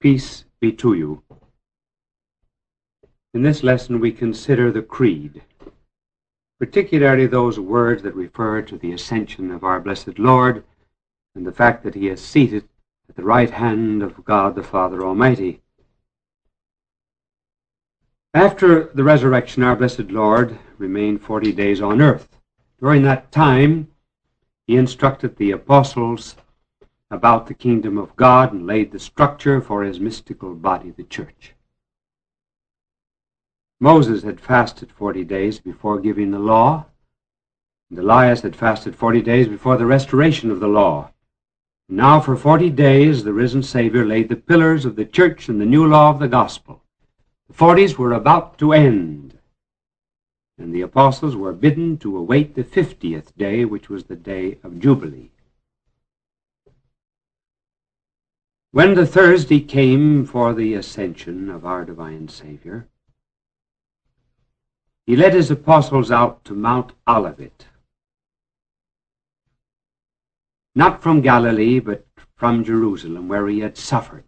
Peace be to you. In this lesson we consider the Creed, particularly those words that refer to the ascension of our blessed Lord and the fact that he is seated at the right hand of God the Father Almighty. After the resurrection, our blessed Lord remained 40 days on earth. During that time, he instructed the apostles about the kingdom of God and laid the structure for his mystical body, the church. Moses had fasted 40 days before giving the law, and Elias had fasted 40 days before the restoration of the law. Now for 40 days the risen Savior laid the pillars of the church and the new law of the gospel. The 40s were about to end, and the apostles were bidden to await the 50th day, which was the day of Jubilee. When the Thursday came for the ascension of our divine Savior, he led his apostles out to Mount Olivet, not from Galilee, but from Jerusalem, where he had suffered.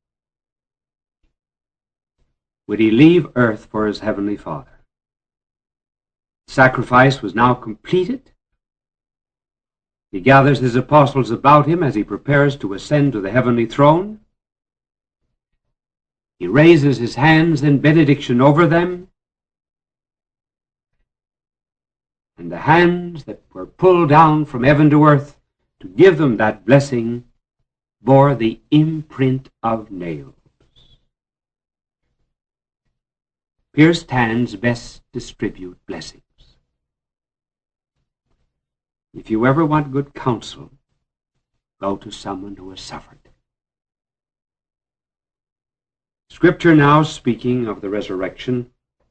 Would he leave earth for his heavenly Father? Sacrifice was now completed. He gathers his apostles about him as he prepares to ascend to the heavenly throne. He raises his hands in benediction over them, and the hands that were pulled down from heaven to earth to give them that blessing bore the imprint of nails. Pierced hands best distribute blessings. If you ever want good counsel, go to someone who has suffered. Scripture now speaking of the resurrection.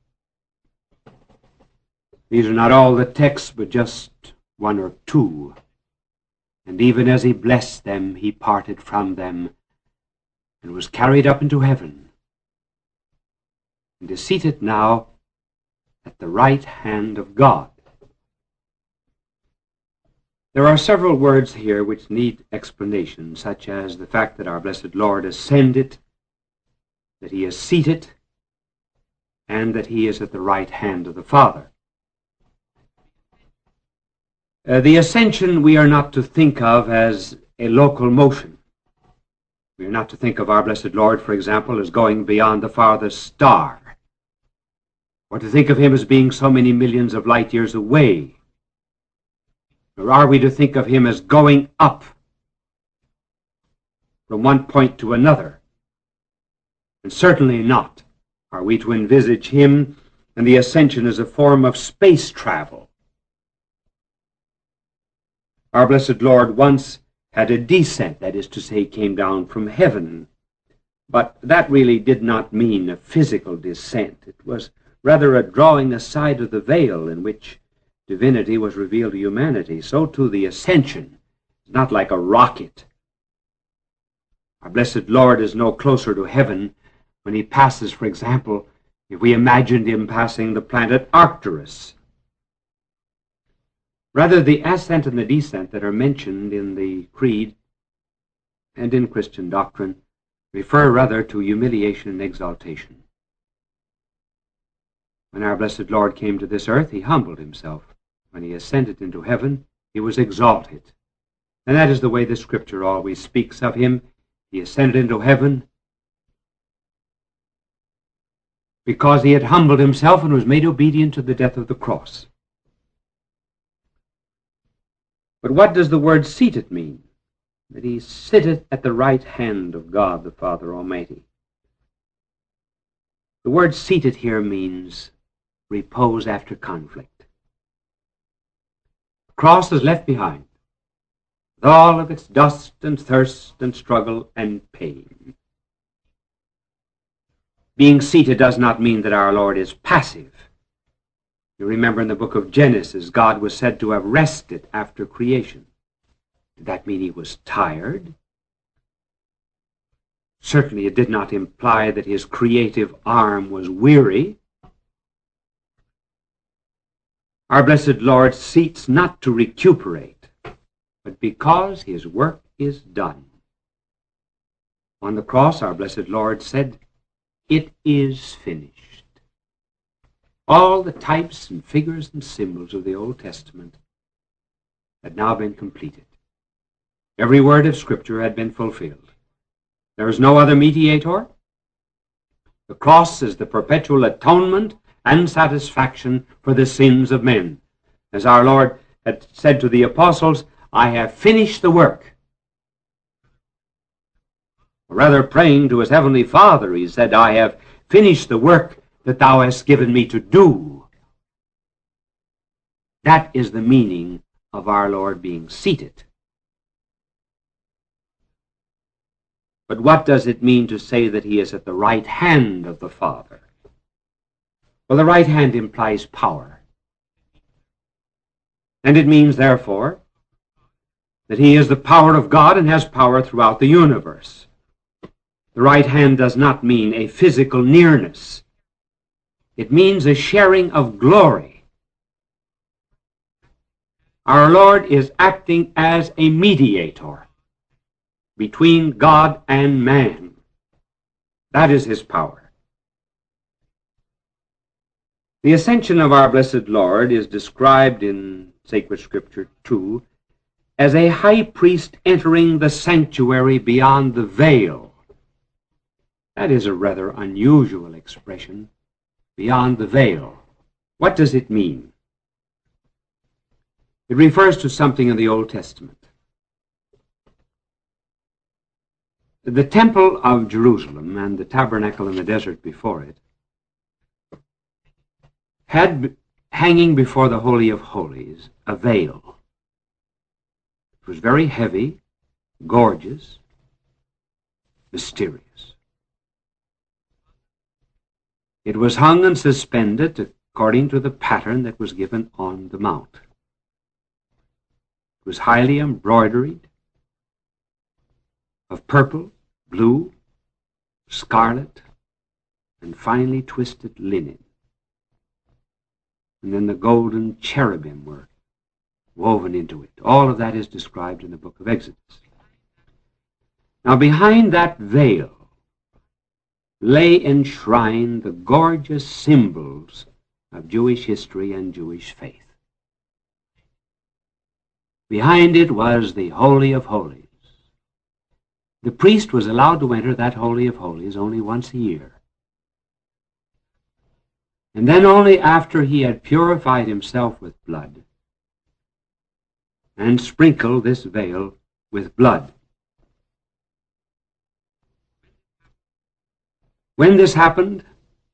These are not all the texts, but just one or two. And even as he blessed them, he parted from them and was carried up into heaven, and is seated now at the right hand of God. There are several words here which need explanation, such as the fact that our blessed Lord ascended, that he is seated, and that he is at the right hand of the Father. The ascension we are not to think of as a local motion. We are not to think of our blessed Lord, for example, as going beyond the farthest star, or to think of him as being so many millions of light years away. Nor are we to think of him as going up from one point to another. And certainly not are we to envisage him and the ascension as a form of space travel. Our blessed Lord once had a descent, that is to say, he came down from heaven. But that really did not mean a physical descent. It was rather a drawing aside of the veil in which divinity was revealed to humanity. So too the ascension is not like a rocket. Our blessed Lord is no closer to heaven when he passes, for example, if we imagined him passing the planet Arcturus. Rather, the ascent and the descent that are mentioned in the Creed and in Christian doctrine refer rather to humiliation and exaltation. When our blessed Lord came to this earth, he humbled himself. When he ascended into heaven, he was exalted. And that is the way the Scripture always speaks of him. He ascended into heaven because he had humbled himself and was made obedient to the death of the cross. But what does the word seated mean? That he sitteth at the right hand of God the Father Almighty. The word seated here means repose after conflict. The cross is left behind, with all of its dust and thirst and struggle and pain. Being seated does not mean that our Lord is passive. You remember in the book of Genesis, God was said to have rested after creation. Did that mean he was tired? Certainly it did not imply that his creative arm was weary. Our blessed Lord seats not to recuperate, but because his work is done. On the cross, our blessed Lord said, "It is finished." All the types and figures and symbols of the Old Testament had now been completed. Every word of Scripture had been fulfilled. There is no other mediator. The cross is the perpetual atonement and satisfaction for the sins of men. As our Lord had said to the apostles, "I have finished the work." Or rather, praying to his heavenly Father, he said, "I have finished the work that thou hast given me to do." That is the meaning of our Lord being seated. But what does it mean to say that he is at the right hand of the Father? Well, the right hand implies power. And it means, therefore, that he is the power of God and has power throughout the universe. The right hand does not mean a physical nearness. It means a sharing of glory. Our Lord is acting as a mediator between God and man. That is his power. The ascension of our blessed Lord is described in sacred Scripture too as a high priest entering the sanctuary beyond the veil. That is a rather unusual expression, beyond the veil. What does it mean? It refers to something in the Old Testament. The temple of Jerusalem and the tabernacle in the desert before it had hanging before the Holy of Holies a veil. It was very heavy, gorgeous, mysterious. It was hung and suspended according to the pattern that was given on the mount. It was highly embroidered of purple, blue, scarlet, and finely twisted linen. And then the golden cherubim were woven into it. All of that is described in the book of Exodus. Now, behind that veil lay enshrined the gorgeous symbols of Jewish history and Jewish faith. Behind it was the Holy of Holies. The priest was allowed to enter that Holy of Holies only once a year. And then only after he had purified himself with blood and sprinkled this veil with blood. When this happened,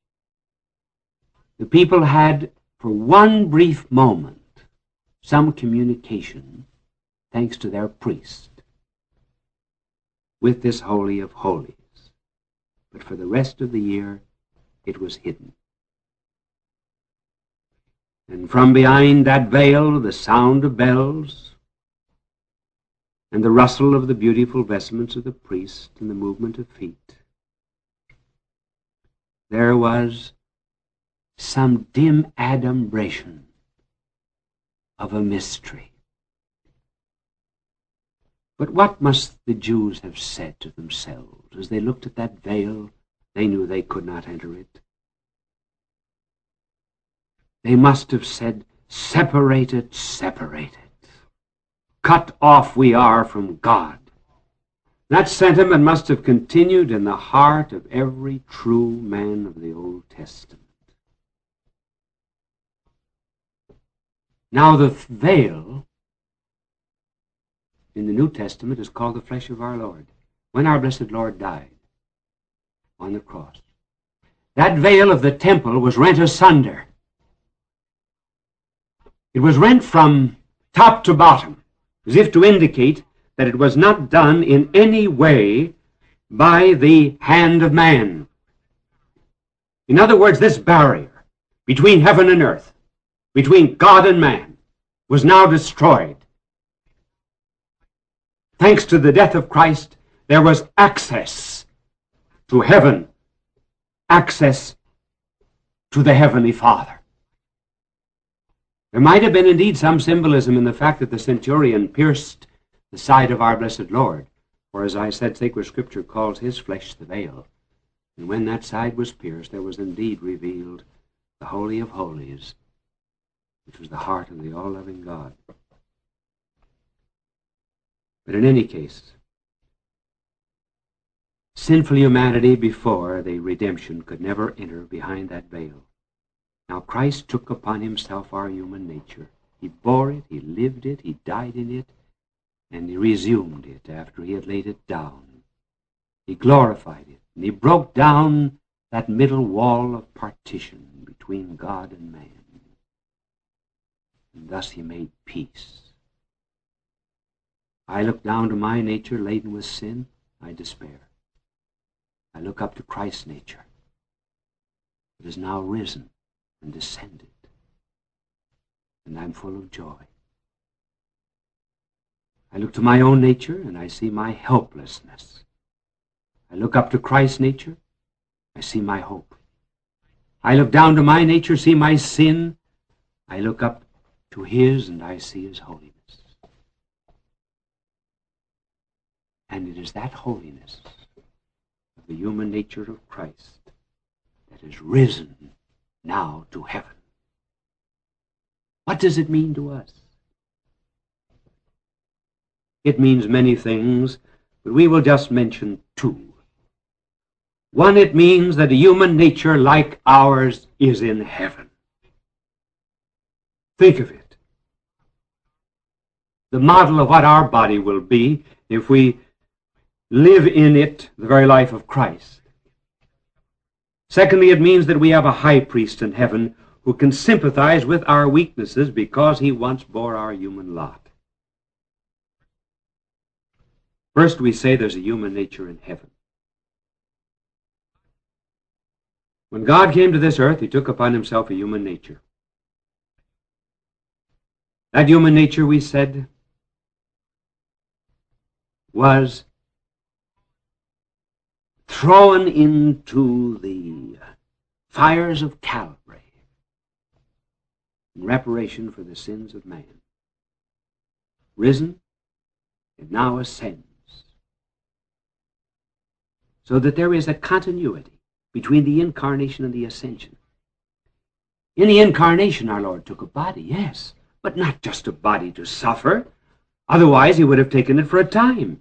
the people had, for one brief moment, some communication, thanks to their priest, with this Holy of Holies. But for the rest of the year, it was hidden. And from behind that veil, the sound of bells and the rustle of the beautiful vestments of the priest and the movement of feet, there was some dim adumbration of a mystery. But what must the Jews have said to themselves as they looked at that veil? They knew they could not enter it. They must have said, "Separated, separated. Cut off we are from God." That sentiment must have continued in the heart of every true man of the Old Testament. Now the veil in the New Testament is called the flesh of our Lord. When our blessed Lord died on the cross, that veil of the temple was rent asunder. It was rent from top to bottom, as if to indicate that it was not done in any way by the hand of man. In other words, this barrier between heaven and earth, between God and man, was now destroyed. Thanks to the death of Christ, there was access to heaven, access to the Heavenly Father. There might have been indeed some symbolism in the fact that the centurion pierced the side of our blessed Lord, For as I said, sacred Scripture calls his flesh the veil. And when that side was pierced, there was indeed revealed the Holy of Holies, which was the heart of the all-loving God. But in any case, sinful humanity before the redemption could never enter behind that veil. Now Christ took upon himself our human nature. He bore it, he lived it, he died in it, and he resumed it after he had laid it down. He glorified it, and he broke down that middle wall of partition between God and man. And thus he made peace. I look down to my nature laden with sin, I despair. I look up to Christ's nature. It is now risen and descended, and I'm full of joy. I look to my own nature, and I see my helplessness. I look up to Christ's nature, I see my hope. I look down to my nature, see my sin. I look up to his, and I see his holiness. And it is that holiness of the human nature of Christ that is risen now to heaven. What does it mean to us? It means many things, but we will just mention two. One, it means that a human nature like ours is in heaven. Think of it. The model of what our body will be if we live in it the very life of Christ. Secondly, it means that we have a high priest in heaven who can sympathize with our weaknesses because he once bore our human lot. First, we say there's a human nature in heaven. When God came to this earth, he took upon himself a human nature. That human nature, we said, was thrown into the fires of Calvary in reparation for the sins of man. Risen, it now ascends. So that there is a continuity between the incarnation and the ascension. In the incarnation, our Lord took a body, yes, but not just a body to suffer. Otherwise, he would have taken it for a time.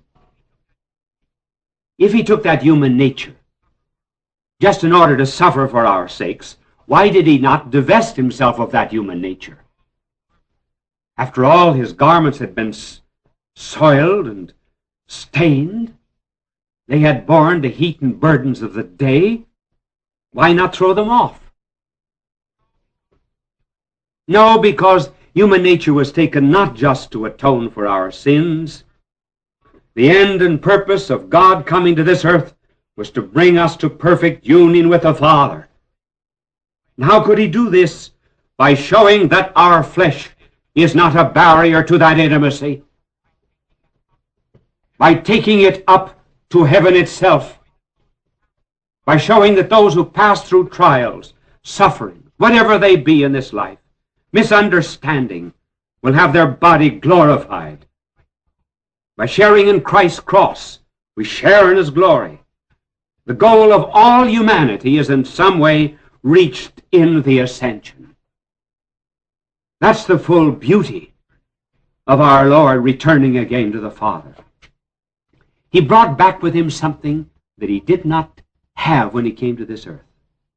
If he took that human nature just in order to suffer for our sakes, why did he not divest himself of that human nature? After all, his garments had been soiled and stained. They had borne the heat and burdens of the day. Why not throw them off? No, because human nature was taken not just to atone for our sins. The end and purpose of God coming to this earth was to bring us to perfect union with the Father. And how could he do this? By showing that our flesh is not a barrier to that intimacy. By taking it up to heaven itself. By showing that those who pass through trials, suffering, whatever they be in this life, misunderstanding, will have their body glorified. By sharing in Christ's cross, we share in his glory. The goal of all humanity is in some way reached in the ascension. That's the full beauty of our Lord returning again to the Father. He brought back with him something that he did not have when he came to this earth.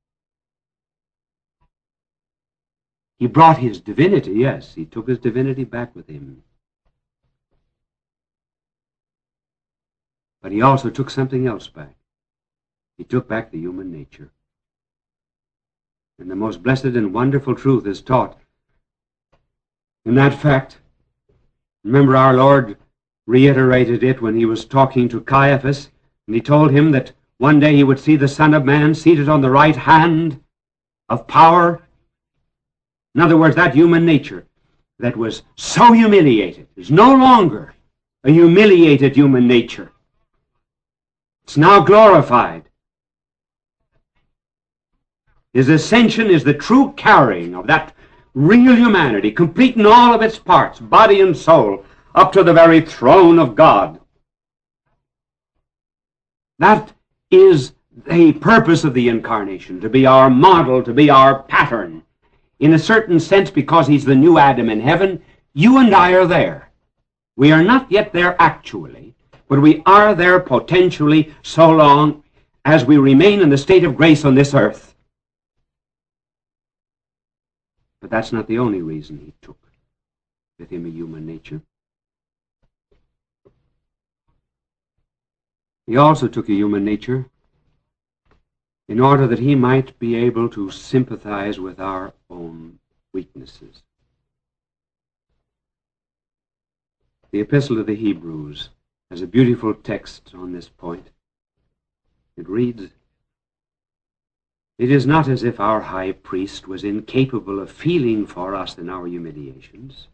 He brought his divinity, yes, he took his divinity back with him. But he also took something else back. He took back the human nature. And the most blessed and wonderful truth is taught in that fact. Remember, our Lord reiterated it when he was talking to Caiaphas, and he told him that one day he would see the Son of Man seated on the right hand of power. In other words, that human nature that was so humiliated is no longer a humiliated human nature. It's now glorified. His ascension is the true carrying of that real humanity, complete in all of its parts, body and soul, up to the very throne of God. That is the purpose of the incarnation, to be our model, to be our pattern. In a certain sense, because he's the new Adam in heaven, you and I are there. We are not yet there actually, but we are there potentially so long as we remain in the state of grace on this earth. But that's not the only reason he took with him a human nature. He also took a human nature in order that he might be able to sympathize with our own weaknesses. The Epistle to the Hebrews has a beautiful text on this point. It reads, "It is not as if our high priest was incapable of feeling for us in our humiliations.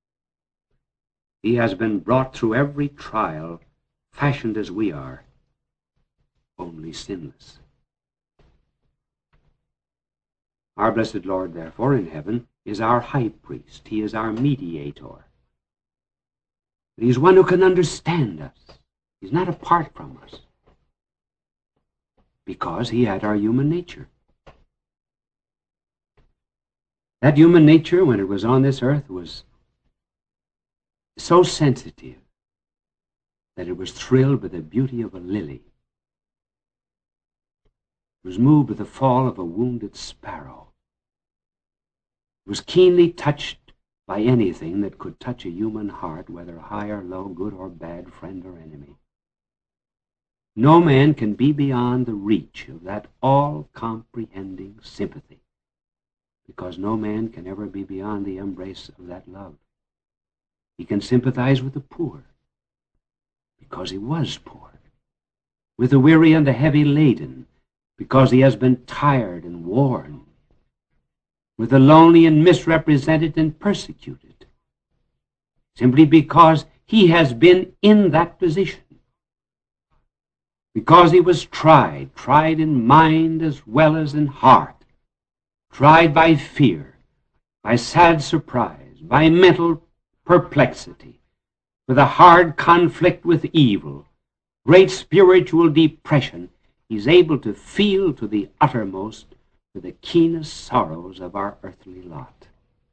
He has been brought through every trial, fashioned as we are, only sinless." Our blessed Lord, therefore, in heaven, is our high priest. He is our mediator. He's one who can understand us. He's not apart from us, because he had our human nature. That human nature, when it was on this earth, was so sensitive that it was thrilled by the beauty of a lily. It was moved by the fall of a wounded sparrow. It was keenly touched by anything that could touch a human heart, whether high or low, good or bad, friend or enemy. No man can be beyond the reach of that all-comprehending sympathy, because no man can ever be beyond the embrace of that love. He can sympathize with the poor, because he was poor, with the weary and the heavy laden, because he has been tired and worn, with the lonely and misrepresented and persecuted, simply because he has been in that position, because he was tried in mind as well as in heart, tried by fear, by sad surprise, by mental perplexity, with a hard conflict with evil, great spiritual depression. He's able to feel to the uttermost for the keenest sorrows of our earthly lot.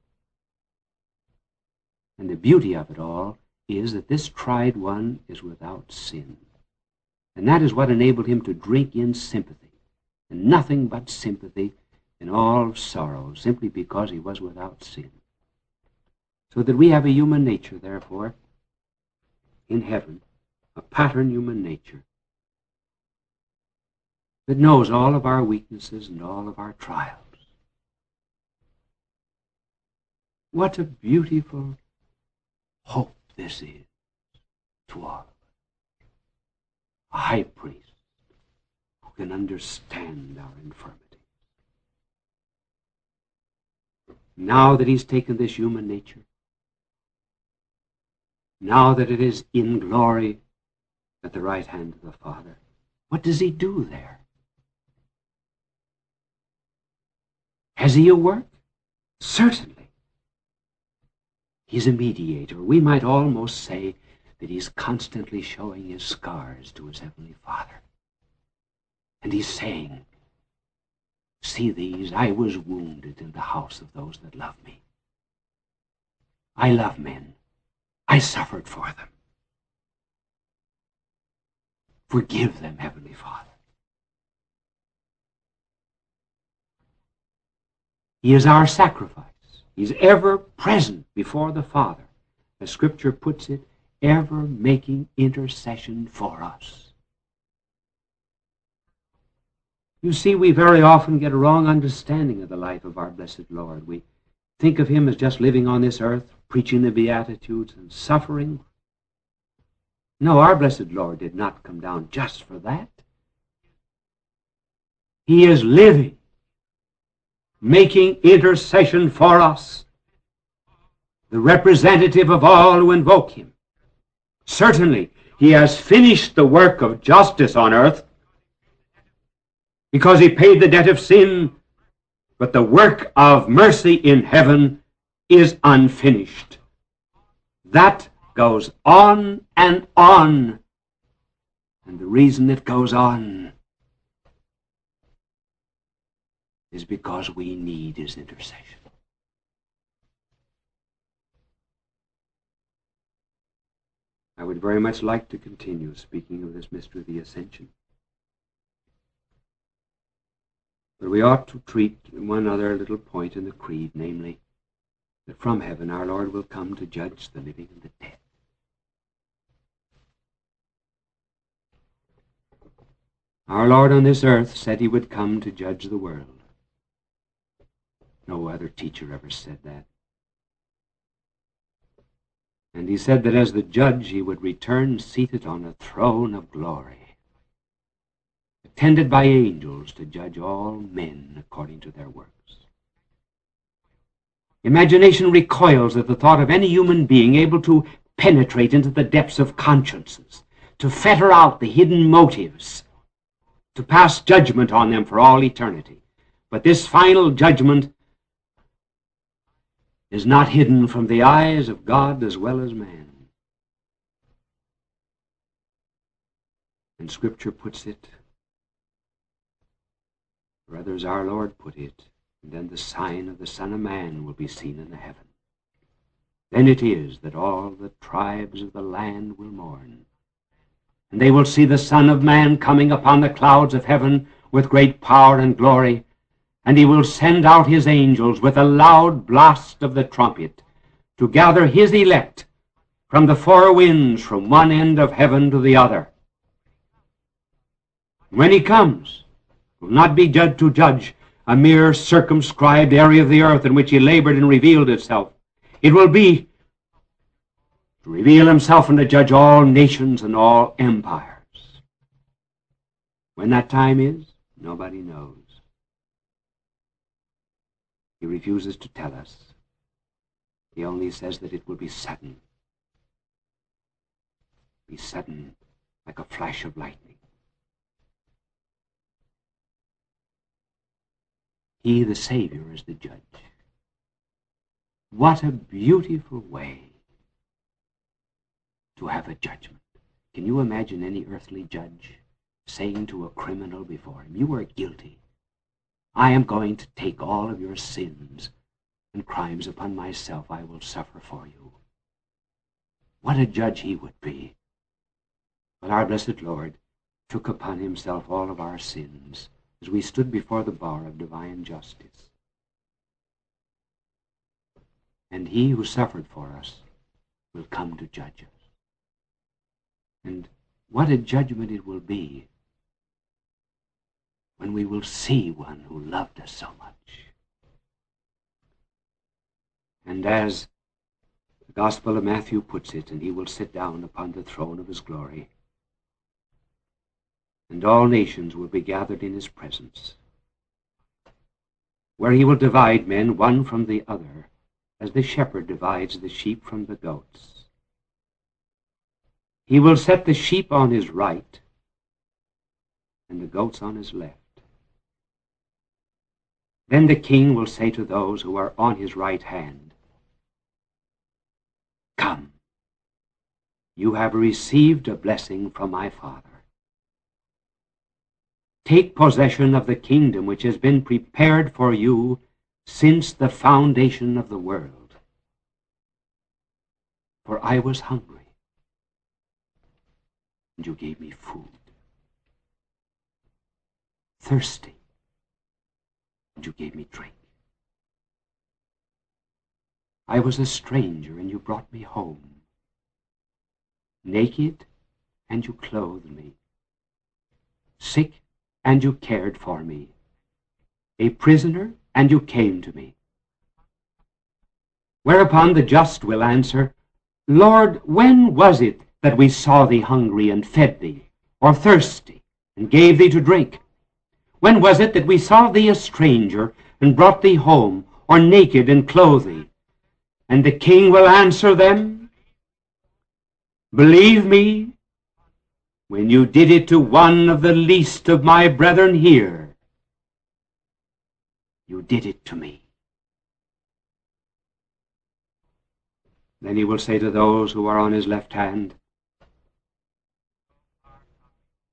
And the beauty of it all is that this tried one is without sin. And that is what enabled him to drink in sympathy, and nothing but sympathy in all sorrow, simply because he was without sin. So that we have a human nature, therefore, in heaven, a pattern human nature, that knows all of our weaknesses and all of our trials. What a beautiful hope this is to all of us. A high priest who can understand our infirmities. Now that he's taken this human nature, now that it is in glory at the right hand of the Father, what does he do there? Has he a work? Certainly. He's a mediator. We might almost say that he's constantly showing his scars to his heavenly Father. And he's saying, "See these, I was wounded in the house of those that love me. I love men. I suffered for them. Forgive them, Heavenly Father." He is our sacrifice. He's ever present before the Father. As Scripture puts it, ever making intercession for us. You see, we very often get a wrong understanding of the life of our blessed Lord. We think of him as just living on this earth, preaching the Beatitudes and suffering. No, our blessed Lord did not come down just for that. He is living, making intercession for us, the representative of all who invoke him. Certainly, he has finished the work of justice on earth because he paid the debt of sin, but the work of mercy in heaven is unfinished. That goes on and on And the reason it goes on is because we need his intercession. I would very much like to continue speaking of this mystery of the ascension. But we ought to treat one other little point in the creed, namely, that from heaven our Lord will come to judge the living and the dead. Our Lord on this earth said he would come to judge the world. No other teacher ever said that. And he said that as the judge he would return seated on a throne of glory, attended by angels to judge all men according to their works. Imagination recoils at the thought of any human being able to penetrate into the depths of consciences, to fetter out the hidden motives, to pass judgment on them for all eternity. But this final judgment is not hidden from the eyes of God as well as man. And Scripture puts it, or rather as our Lord put it, and then the sign of the Son of Man will be seen in the heaven. Then it is that all the tribes of the land will mourn, and they will see the Son of Man coming upon the clouds of heaven with great power and glory, and he will send out his angels with a loud blast of the trumpet to gather his elect from the four winds from one end of heaven to the other. When he comes, he will not be judged to judge a mere circumscribed area of the earth in which he labored and revealed himself. It will be to reveal himself and to judge all nations and all empires. When that time is, nobody knows. He refuses to tell us. He only says that it will be sudden. Be sudden like a flash of lightning. He, the Savior, is the judge. What a beautiful way to have a judgment. Can you imagine any earthly judge saying to a criminal before him, "You are guilty. I am going to take all of your sins and crimes upon myself. I will suffer for you." What a judge he would be. But our blessed Lord took upon himself all of our sins as we stood before the bar of divine justice. And he who suffered for us will come to judge us. And what a judgment it will be when we will see one who loved us so much. And as the Gospel of Matthew puts it, and he will sit down upon the throne of his glory, and all nations will be gathered in his presence, where he will divide men one from the other, as the shepherd divides the sheep from the goats. He will set the sheep on his right and the goats on his left. Then the king will say to those who are on his right hand, "Come, you have received a blessing from my Father. Take possession of the kingdom which has been prepared for you since the foundation of the world. For I was hungry, and you gave me food. Thirsty, and you gave me drink. I was a stranger, and you brought me home. Naked, and you clothed me. Sick, and you cared for me. A prisoner, and you came to me." Whereupon the just will answer, "Lord, when was it that we saw thee hungry and fed thee, or thirsty and gave thee to drink? When was it that we saw thee a stranger and brought thee home, or naked and clothed thee?" And the king will answer them, "Believe me, when you did it to one of the least of my brethren here, you did it to me." Then he will say to those who are on his left hand,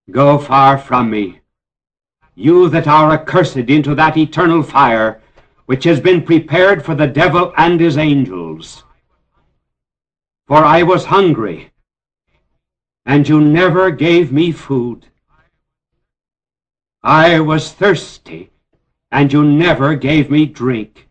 Go far from me, you that are accursed, into that eternal fire which has been prepared for the devil and his angels. For I was hungry, and you never gave me food. I was thirsty, and you never gave me drink.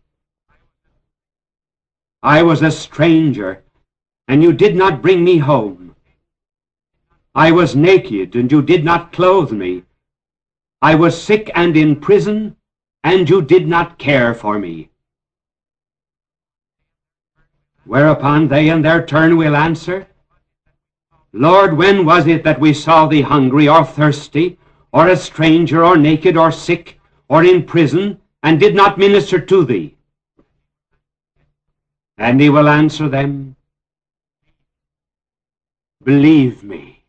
I was a stranger, and you did not bring me home. I was naked, and you did not clothe me. I was sick and in prison, and you did not care for me. Whereupon they in their turn will answer, Lord, when was it that we saw thee hungry or thirsty, or a stranger, or naked, or sick, or in prison, and did not minister to thee? And he will answer them, Believe me,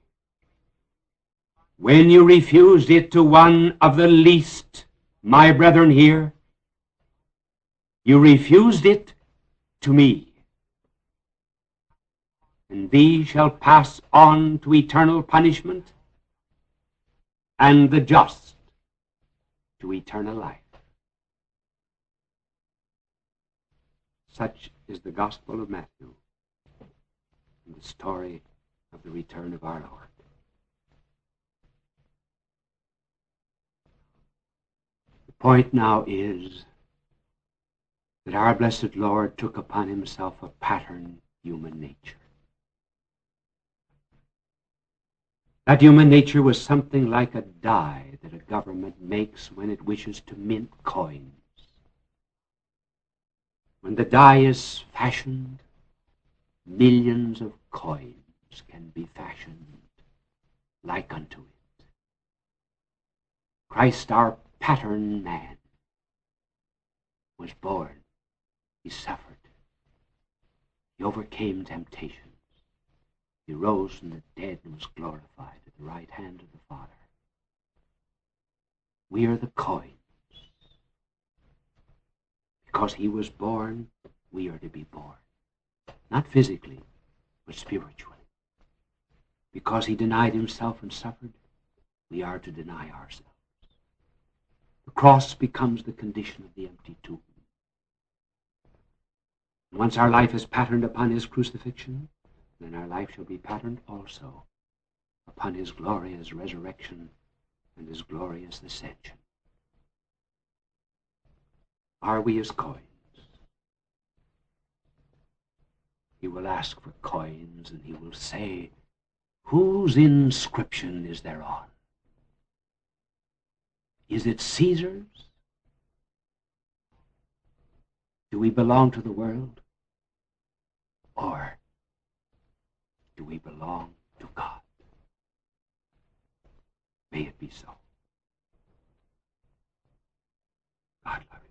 when you refused it to one of the least, my brethren here, you refused it to me. And these shall pass on to eternal punishment, and the just to eternal life. Such is the gospel of Matthew, and the story of the return of our Lord. The point now is that our blessed Lord took upon himself a pattern human nature. That human nature was something like a die that a government makes when it wishes to mint coins. When the die is fashioned, millions of coins can be fashioned like unto it. Christ, our pattern man, was born. He suffered. He overcame temptations. He rose from the dead and was glorified at the right hand of the Father. We are the coins. Because he was born, we are to be born. Not physically, but spiritually. Because he denied himself and suffered, we are to deny ourselves. The cross becomes the condition of the empty tomb. Once our life is patterned upon his crucifixion, then our life shall be patterned also upon his glorious resurrection and his glorious ascension. Are we as coins? He will ask for coins, and he will say, whose inscription is thereon? Is it Caesar's? Do we belong to the world? Or do we belong to God? May it be so. God love you.